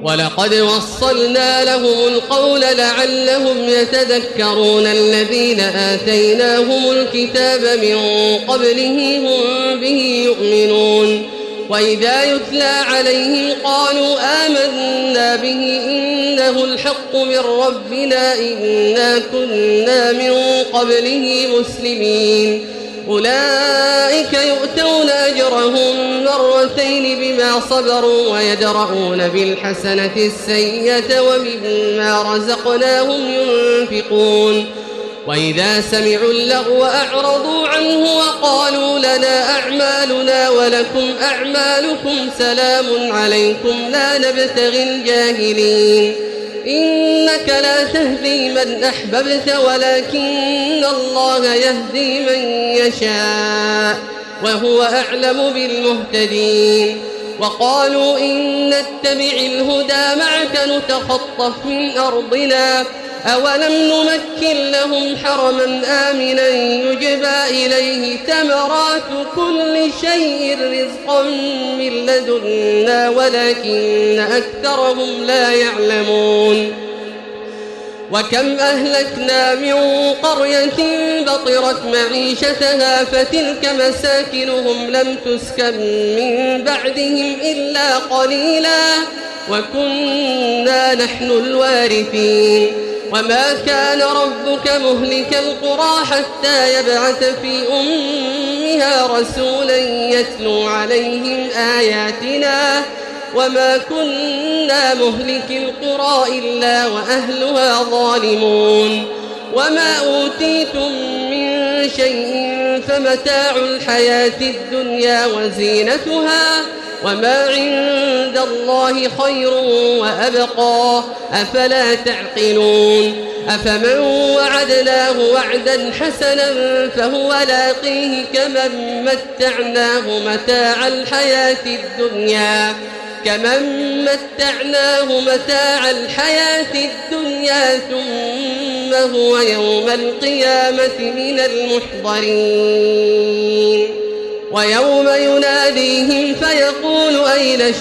ولقد وصلنا لهم القول لعلهم يتذكرون الذين آتيناهم الكتاب من قبله هم به يؤمنون وإذا يتلى عليهم قالوا آمنا به إنه الحق من ربنا إنا كنا من قبله مسلمين أولئك يؤتون أجرهم مرتين بما صبروا ويدرؤون بالحسنة السيئة ومما رزقناهم ينفقون وإذا سمعوا اللغو أعرضوا عنه وقالوا لنا أعمالنا ولكم أعمالكم سلام عليكم لا نبتغي الجاهلين إنك لا تهدي من أحببت ولكن الله يهدي من يشاء وهو أعلم بالمهتدين وقالوا إن نتبع الهدى معك نتخطف من أرضنا أولم نمكن لهم حرما آمنا يجبى إليه ثمرات كل شيء رزقا من لدنا ولكن أكثرهم لا يعلمون وكم أهلكنا من قرية بطرت معيشتها فتلك مساكنهم لم تسكن من بعدهم إلا قليلا وكنا نحن الوارثين وما كان ربك مهلك القرى حتى يبعث في أمها رسولا يتلو عليهم آياتنا وما كنا مهلك القرى إلا وأهلها ظالمون وما أوتيتم من شيء فمتاع الحياة الدنيا وزينتها وما عند الله خير وأبقى أفلا تعقلون أفمن وعدناه وعدا حسنا فهو لاقيه كمن متعناه متاع الحياة الدنيا ثم هو يوم القيامة من المحضرين ويوم يناديهم فيقول أين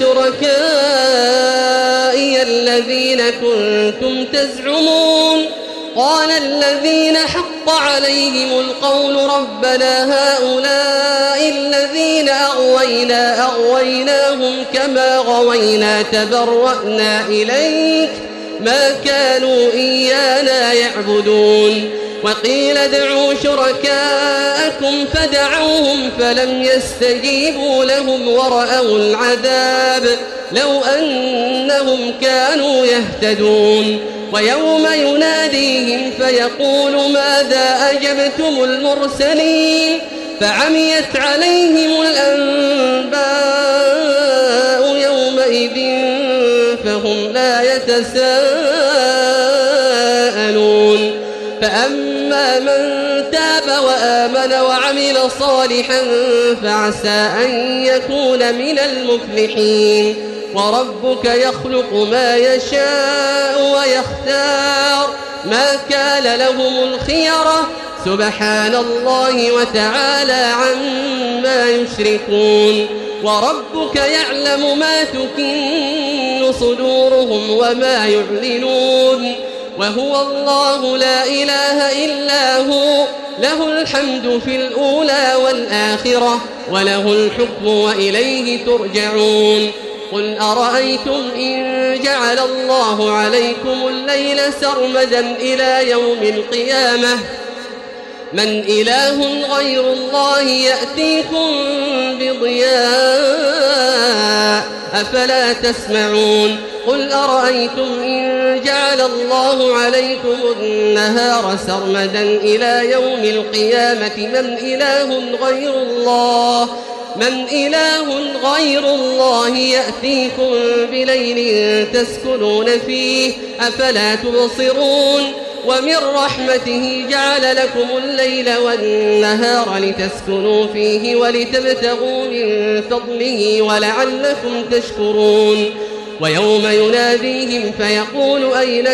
شركائي الذين كنتم تزعمون قال الذين حق عليهم القول ربنا هؤلاء الذين أغويناهم كما غوينا تبرأنا إليك ما كانوا إيانا يعبدون وقيل ادعوا شركاءكم فدعوهم فلم يستجيبوا لهم ورأوا العذاب لو أنهم كانوا يهتدون ويوم يناديهم فيقول ماذا أجبتم المرسلين فعميت عليهم الأنباء يومئذ فهم لا يتساءلون فأما من تاب وآمن وعمل صالحا فعسى أن يكون من المفلحين وربك يخلق ما يشاء ويختار ما كان لهم الخيرة سبحان الله وتعالى عما يشركون وربك يعلم ما تكن صدورهم وما يعلنون وهو الله لا إله إلا هو له الحمد في الأولى والآخرة وله الحكم وإليه ترجعون قل أرأيتم إن جعل الله عليكم الليل سرمدا إلى يوم القيامة من إله غير الله يأتيكم بضياء أفلا تسمعون قل أرأيتم إن جعل الله عليكم النهار سرمدا إلى يوم القيامة من إله غير الله يأتيكم بليل تسكنون فيه أفلا تبصرون ومن رحمته جعل لكم الليل والنهار لتسكنوا فيه ولتبتغوا من فضله ولعلكم تشكرون ويوم يناديهم فيقول أين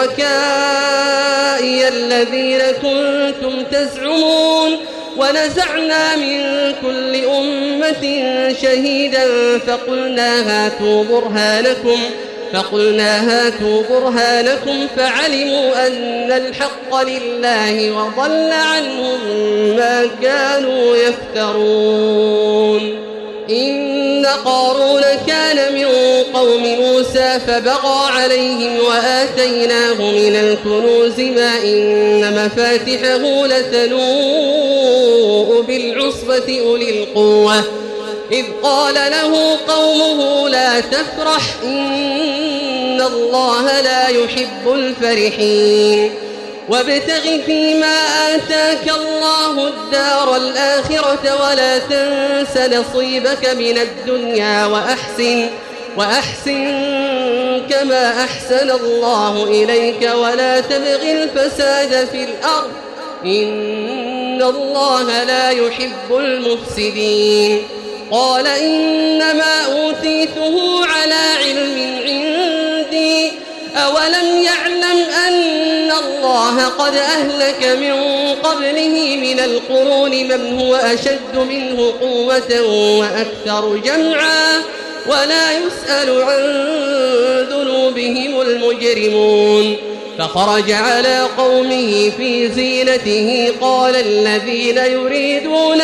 شركائي الذين كنتم تزعمون ونزعنا من كل أمة شهيدا فقلنا هاتوا برهانكم فقلنا هاتوا برهانكم فعلموا أن الحق لله وضل عنهم ما كانوا يفترون. إن قارون كان من قوم موسى فبغى عليهم وآتيناه من الكنوز ما إن مفاتحه لتنوء بالعصبة أولي القوة إذ قال له قومه لا تفرح إن الله لا يحب الفرحين وابتغ فيما آتاك الله الدار الآخرة ولا تنس نصيبك من الدنيا وأحسن كما أحسن الله إليك ولا تبغ الفساد في الأرض إن الله لا يحب المفسدين. قال إنما أوتيته على علم عندي أولم يعلم أن الله قد أهلك من قبله من القرون من هو أشد منه قوة وأكثر جمعا ولا يسأل عن ذنوبهم المجرمون. فخرج على قومه في زينته قال الذين يريدون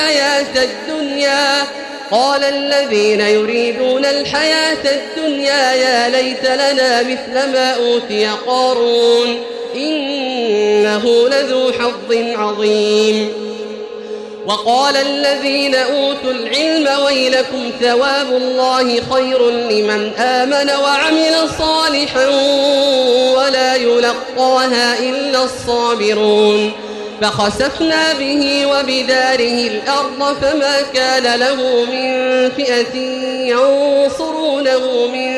الحياة الدنيا يا ليت لنا مثل ما أوتي قارون إنه لذو حظ عظيم. وقال الذين أوتوا العلم ويلكم ثواب الله خير لمن آمن وعمل صالحا ولا يلقاها إلا الصابرون. فخسفنا به وبداره الأرض فما كان له من فئة ينصرونه من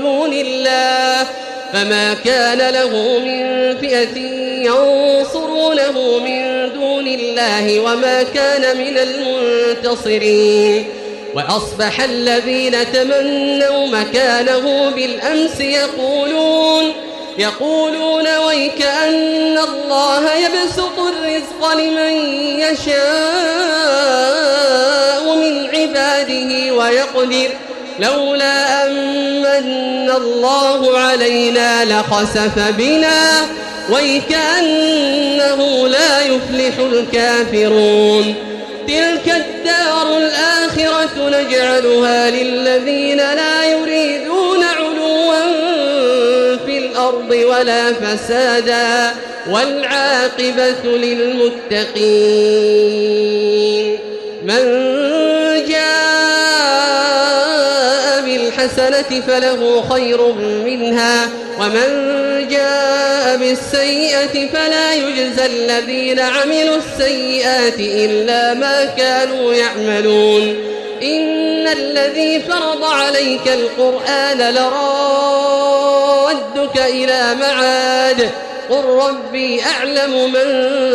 دون الله وما كان من المنتصرين. وأصبح الذين تمنوا مكانه بالأمس يقولون ويك أن الله يبسط الرزق لمن يشاء من عباده ويقدر لولا أمن الله علينا لخسف بنا ويك أنه لا يفلح الكافرون. تلك الدار الآخرة نجعلها للذين لا يريدون علوا في الأرض ولا فسادا والعاقبة للمتقين. من جاء بالحسنة فله خير منها ومن جاء بالسيئة فلا يجزى الذين عملوا السيئات إلا ما كانوا يعملون. إن الذي فرض عليك القرآن لرادك إلى معاد قل ربي أعلم من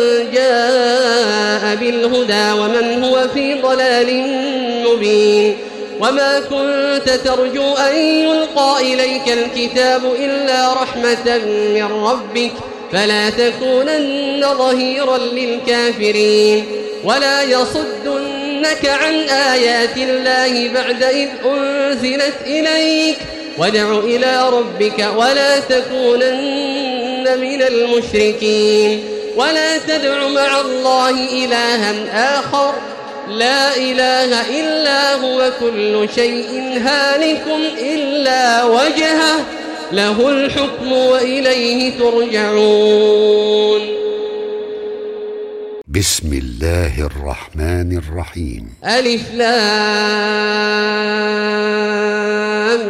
جاء بالهدى ومن هو في ضلال مبين. وما كنت ترجو أن يلقى إليك الكتاب إلا رحمة من ربك فلا تكونن ظهيرا للكافرين ولا يصدنك عن آيات الله بعد إذ أنزلت إليك وادع إلى ربك ولا تكونن من المشركين. ولا تدع مع الله إلها آخر لا إله إلا هو كل شيء هالك إلا وجهه له الحكم وإليه ترجعون. بسم الله الرحمن الرحيم. ألف لام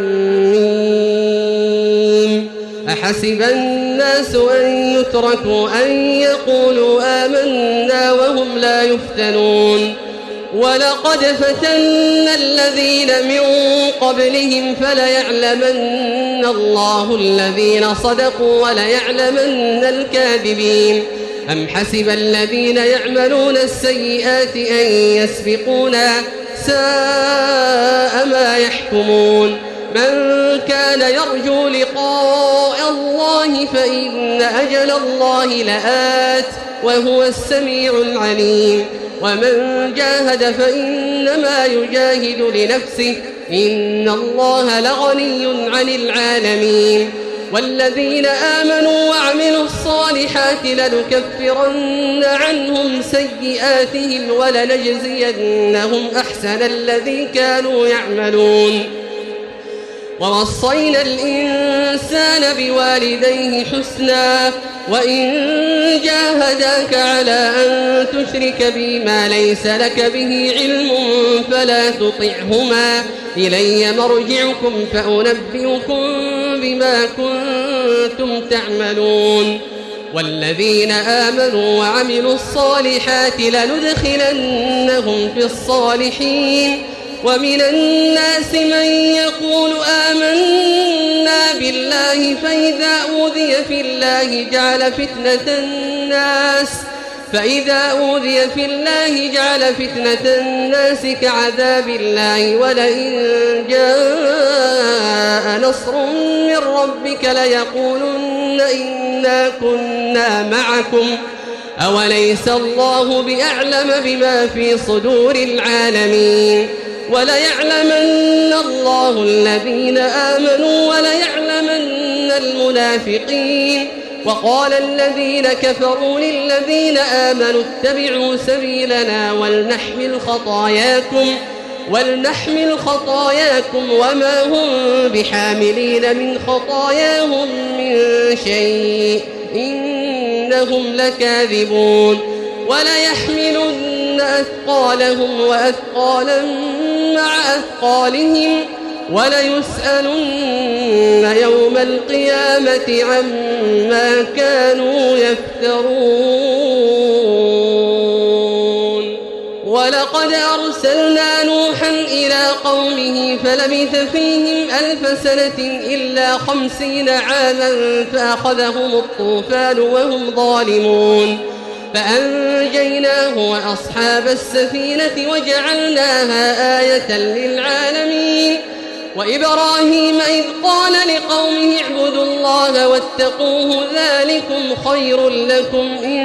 ميم. أحسب الناس أن يتركوا أن يقولوا آمنا وهم لا يفتنون. ولقد فتنا الذين من قبلهم فليعلمن الله الذين صدقوا وليعلمن الكاذبين. أم حسب الذين يعملون السيئات أن يسبقونا ساء ما يحكمون. من كان يرجو لقاء الله فإن أجل الله لآت وهو السميع العليم. ومن جاهد فإنما يجاهد لنفسه إن الله لغني عن العالمين. والذين آمنوا وعملوا الصالحات لنكفرن عنهم سيئاتهم ولنجزينهم أحسن الذي كانوا يعملون. ووصينا الإنسان بوالديه حسنا وإن جاهداك على أن تشرك بي ما ليس لك به علم فلا تطعهما إلي مرجعكم فأنبئكم بما كنتم تعملون. والذين آمنوا وعملوا الصالحات لندخلنهم في الصالحين. ومن الناس من يقول آمنا بالله فإذا أوذي في الله جعل فتنة الناس كعذاب الله ولئن جاء نصر من ربك ليقولن إنا كنا معكم أوليس الله بأعلم بما في صدور العالمين. وليعلمن الله الذين آمنوا وليعلمن المنافقين. وقال الذين كفروا للذين آمنوا اتبعوا سبيلنا ولنحمل خطاياكم وما هم بحاملين من خطاياهم من شيء إنهم لكاذبون. وليحملن أثقالهم وأثقالا مع أثقالهم وليسألن يوم القيامة عما كانوا يفترون. ولقد أرسلنا نوحا إلى قومه فلبث فيهم 1000 سنة إلا 50 عاما فأخذهم الطوفان وهم ظالمون فأنجيناه وأصحاب السفينة وجعلناها آية للعالمين. وإبراهيم إذ قال لقومه اعبدوا الله واتقوه ذلكم خير لكم إن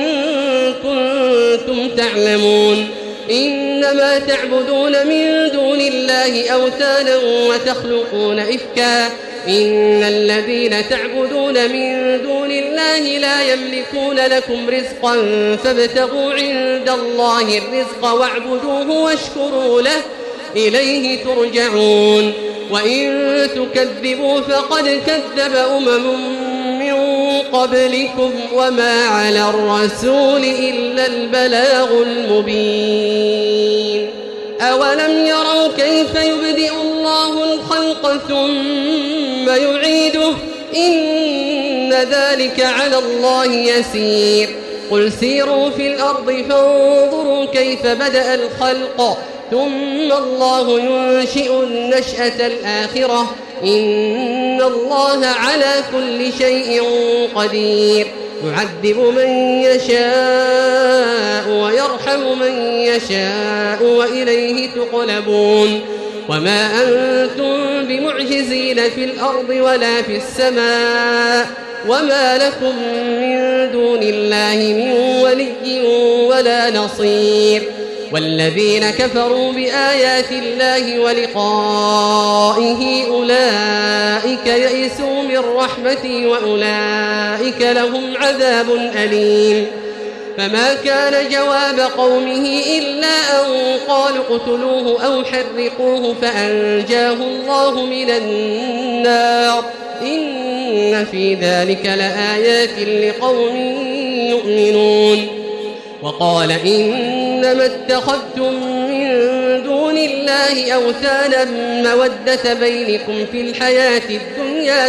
كنتم تعلمون. إنما تعبدون من دون الله أوثانا وتخلقون إفكا إن الذين تعبدون من دون الله لا يملكون لكم رزقا فابتغوا عند الله الرزق واعبدوه واشكروا له إليه ترجعون. وإن تكذبوا فقد كذب من قبلكم وما على الرسول إلا البلاغ المبين. أولم يروا كيف يبدئ الله الخلق ثم يعيده إن ذلك على الله يسير. قل سيروا في الأرض فانظروا كيف بدأ الخلق ثم الله ينشئ النشأة الآخرة إن الله على كل شيء قدير. يعذب من يشاء ويرحم من يشاء وإليه تقلبون. وما أنتم بمعجزين في الأرض ولا في السماء وما لكم من دون الله من ولي ولا نصير. والذين كفروا بآيات الله ولقائه أولئك يئسوا من رحمتي وأولئك لهم عذاب أليم. فما كان جواب قومه إلا أن قالوا اقتلوه أو حرقوه فأنجاه الله من النار إن في ذلك لآيات لقوم يؤمنون. وقال إنما اتخذتم من دون الله أوثانا مودة بينكم في الحياة الدنيا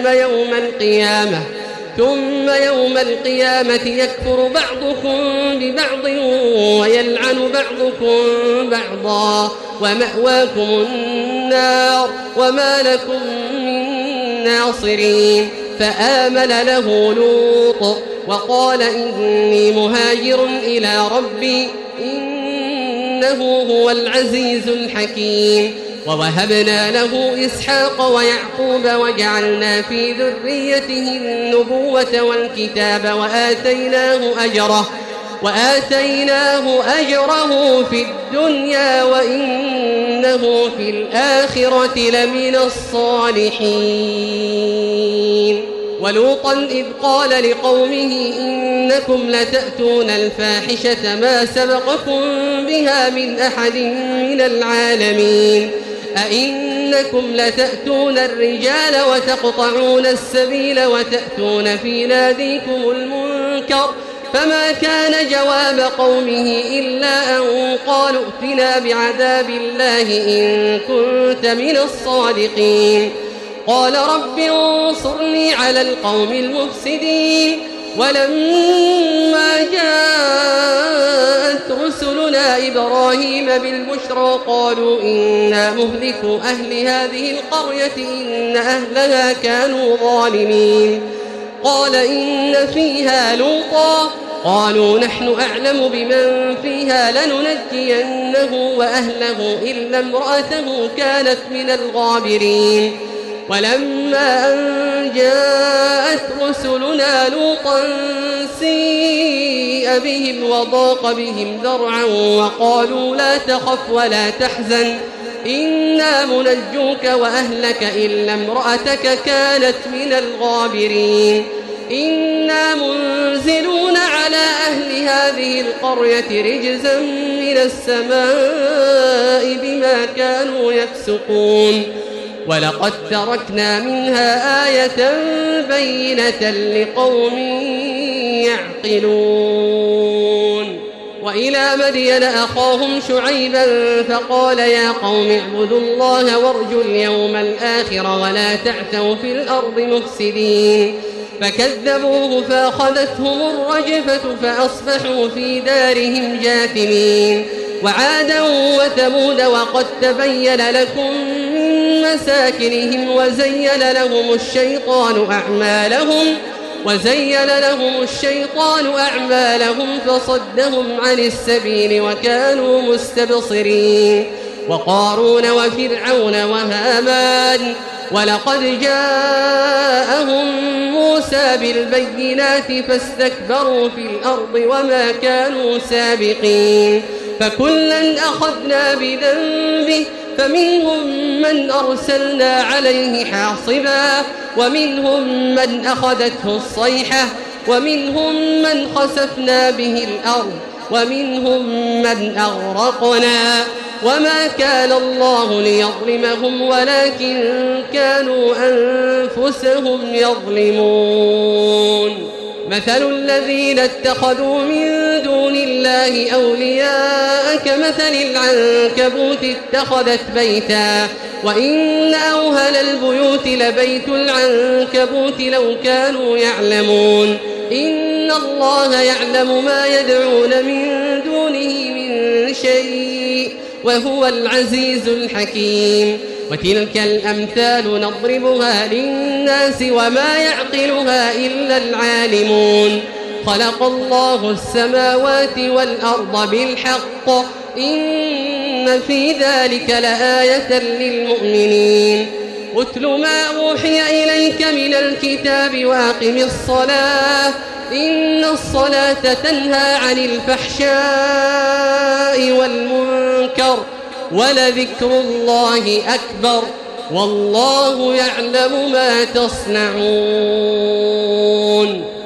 ثم يوم القيامة يكفر بعضكم ببعض ويلعن بعضكم بعضا ومأواكم النار وما لكم من ناصرين. فآمن له لوط وقال إني مهاجر إلى ربي إنه هو العزيز الحكيم. ووهبنا له إسحاق ويعقوب وجعلنا في ذريته النبوة والكتاب وآتيناه أجره وآتيناه أجره في الدنيا وإنه في الآخرة لمن الصالحين. ولوطا إذ قال لقومه إنكم لتأتون الفاحشة ما سبقكم بها من أحد من العالمين أئنكم لتأتون الرجال وتقطعون السبيل وتأتون في ناديكم المنكر فما كان جواب قومه إلا أن قالوا ائتنا بعذاب الله إن كنت من الصادقين. قال رب انصرني على القوم المفسدين. ولما جاءت رسلنا إبراهيم بالبشرى قالوا إنا مهلكو أهل هذه القرية إن أهلها كانوا ظالمين. قال إن فيها لوطا قالوا نحن أعلم بمن فيها لننجينه وأهله إلا امرأته كانت من الغابرين. ولما أن جاءت رسلنا لوطا سيء بهم وضاق بهم ذرعا وقالوا لا تخف ولا تحزن إنا منجوك وأهلك إلا امرأتك كانت من الغابرين. إنا منزلون على أهل هذه القرية رجزا من السماء بما كانوا يفسقون. ولقد تركنا منها آية بينة لقوم يعقلون. وإلى مدين أخاهم شعيبا فقال يا قوم اعبدوا الله وارجوا اليوم الآخر ولا تعثوا في الأرض مفسدين. فكذبوه فأخذتهم الرجفة فأصبحوا في دارهم جاثمين. وعادا وثمود وقد تبين لكم من مساكنهم وزين لهم الشيطان أعمالهم فصدهم عن السبيل وكانوا مستبصرين. وقارون وفرعون وهامان ولقد جاءهم موسى بالبينات فاستكبروا في الأرض وما كانوا سابقين. فكلا أخذنا بذنبه فمنهم من أرسلنا عليه حاصبا ومنهم من أخذته الصيحة ومنهم من خسفنا به الأرض ومنهم من أغرقنا وما كان الله ليظلمهم ولكن كانوا أنفسهم يظلمون. مثل الذين اتخذوا من دون الله أولياء كمثل العنكبوت اتخذت بيتا وإن أوهن البيوت لبيت العنكبوت لو كانوا يعلمون. إن الله يعلم ما يدعون من دونه من شيء وهو العزيز الحكيم. وتلك الأمثال نضربها للناس وما يعقلها إلا العالمون. خلق الله السماوات والأرض بالحق إن في ذلك لآية للمؤمنين. اتل ما أوحي إليك من الكتاب وأقم الصلاة إن الصلاة تنهى عن الفحشاء والمنكر ولذكر الله أكبر والله يعلم ما تصنعون.